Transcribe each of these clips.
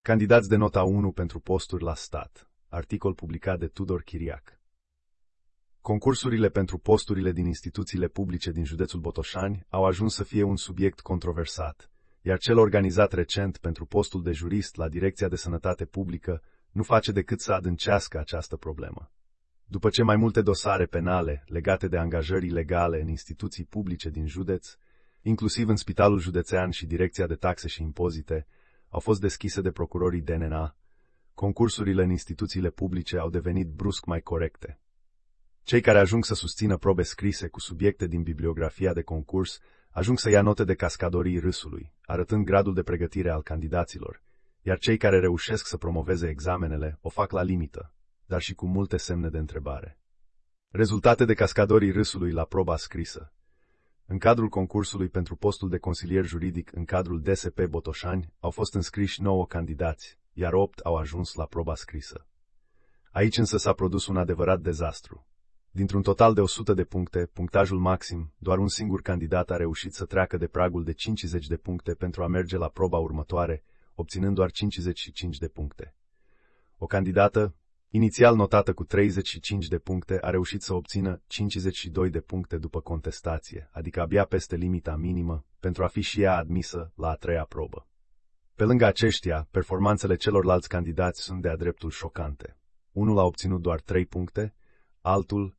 Candidați de nota 1 pentru posturi la stat. Articol publicat de Tudor Chiriac. Concursurile pentru posturile din instituțiile publice din județul Botoșani au ajuns să fie un subiect controversat, iar cel organizat recent pentru postul de jurist la Direcția de Sănătate Publică nu face decât să adâncească această problemă. După ce mai multe dosare penale legate de angajări ilegale în instituții publice din județ, inclusiv în Spitalul Județean și Direcția de Taxe și Impozite, au fost deschise de procurorii DNA, concursurile în instituțiile publice au devenit brusc mai corecte. Cei care ajung să susțină probe scrise cu subiecte din bibliografia de concurs ajung să ia note de cascadorii râsului, arătând gradul de pregătire al candidaților, iar cei care reușesc să promoveze examenele o fac la limită, dar și cu multe semne de întrebare. Rezultate de cascadorii râsului la proba scrisă. În cadrul concursului pentru postul de consilier juridic în cadrul DSP Botoșani au fost înscriși 9 candidați, iar 8 au ajuns la proba scrisă. Aici însă s-a produs un adevărat dezastru. Dintr-un total de 100 de puncte, punctajul maxim, doar un singur candidat a reușit să treacă de pragul de 50 de puncte pentru a merge la proba următoare, obținând doar 55 de puncte. O candidată, inițial notată cu 35 de puncte, a reușit să obțină 52 de puncte după contestație, adică abia peste limita minimă, pentru a fi și ea admisă la a treia probă. Pe lângă aceștia, performanțele celorlalți candidați sunt de-a dreptul șocante. Unul a obținut doar 3 puncte, altul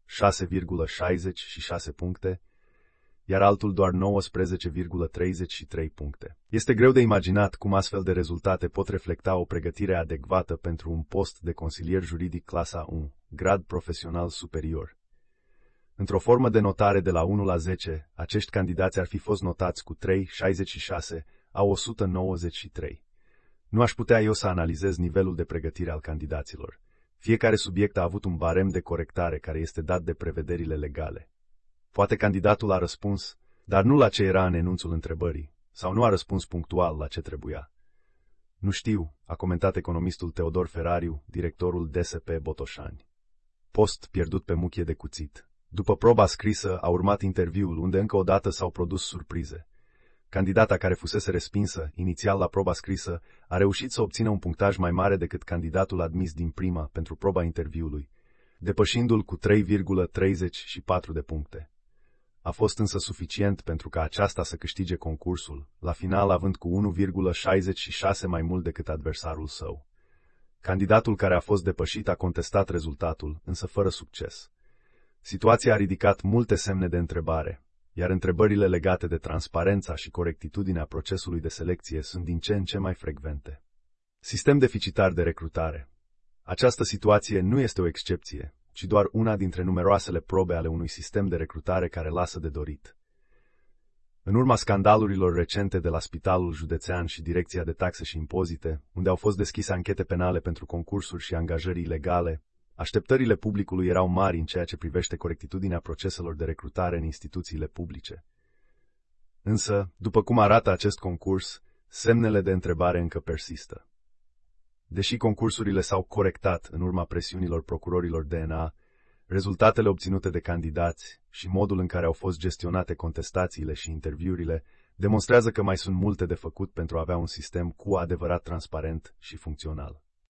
6,66 puncte, iar altul doar 19,33 puncte. Este greu de imaginat cum astfel de rezultate pot reflecta o pregătire adecvată pentru un post de consilier juridic clasa 1, grad profesional superior. Într-o formă de notare de la 1 la 10, acești candidați ar fi fost notați cu 3,66 a 193. Nu aș putea eu să analizez nivelul de pregătire al candidaților. Fiecare subiect a avut un barem de corectare care este dat de prevederile legale. Poate candidatul a răspuns, dar nu la ce era în enunțul întrebării, sau nu a răspuns punctual la ce trebuia. Nu știu, a comentat economistul Teodor Ferariu, directorul DSP Botoșani. Post pierdut pe muchie de cuțit. După proba scrisă a urmat interviul, unde încă o dată s-au produs surprize. Candidata care fusese respinsă inițial la proba scrisă a reușit să obțină un punctaj mai mare decât candidatul admis din prima pentru proba interviului, depășindu-l cu 3,34 de puncte. A fost însă suficient pentru ca aceasta să câștige concursul, la final având cu 1,66 mai mult decât adversarul său. Candidatul care a fost depășit a contestat rezultatul, însă fără succes. Situația a ridicat multe semne de întrebare, iar întrebările legate de transparența și corectitudinea procesului de selecție sunt din ce în ce mai frecvente. Sistem deficitar de recrutare. Această situație nu este o excepție, ci doar una dintre numeroasele probe ale unui sistem de recrutare care lasă de dorit. În urma scandalurilor recente de la Spitalul Județean și Direcția de Taxe și Impozite, unde au fost deschise anchete penale pentru concursuri și angajări ilegale, așteptările publicului erau mari în ceea ce privește corectitudinea proceselor de recrutare în instituțiile publice. Însă, după cum arată acest concurs, semnele de întrebare încă persistă. Deși concursurile s-au corectat în urma presiunilor procurorilor DNA, rezultatele obținute de candidați și modul în care au fost gestionate contestațiile și interviurile demonstrează că mai sunt multe de făcut pentru a avea un sistem cu adevărat transparent și funcțional.